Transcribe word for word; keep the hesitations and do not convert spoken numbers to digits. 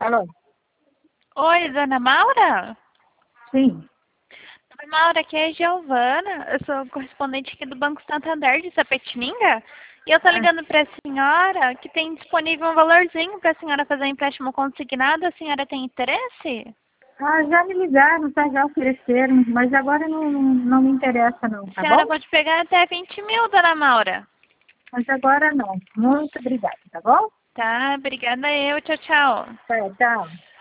Alô? Oi, dona Maura? Sim. Dona Maura, aqui é a Giovana. Eu sou correspondente aqui do Banco Santander de Sapetininga. E eu tô Ah, ligando para a senhora que tem disponível um valorzinho para a senhora fazer um empréstimo consignado. A senhora tem interesse? ah, já me ligaram, tá? Já ofereceram, mas agora não, não, não me interessa não, A tá senhora bom? pode pegar até vinte mil, dona Maura. Mas agora não. Muito obrigada, tá bom? Tá, obrigada eu. Tchau, tchau. Tá, tchau.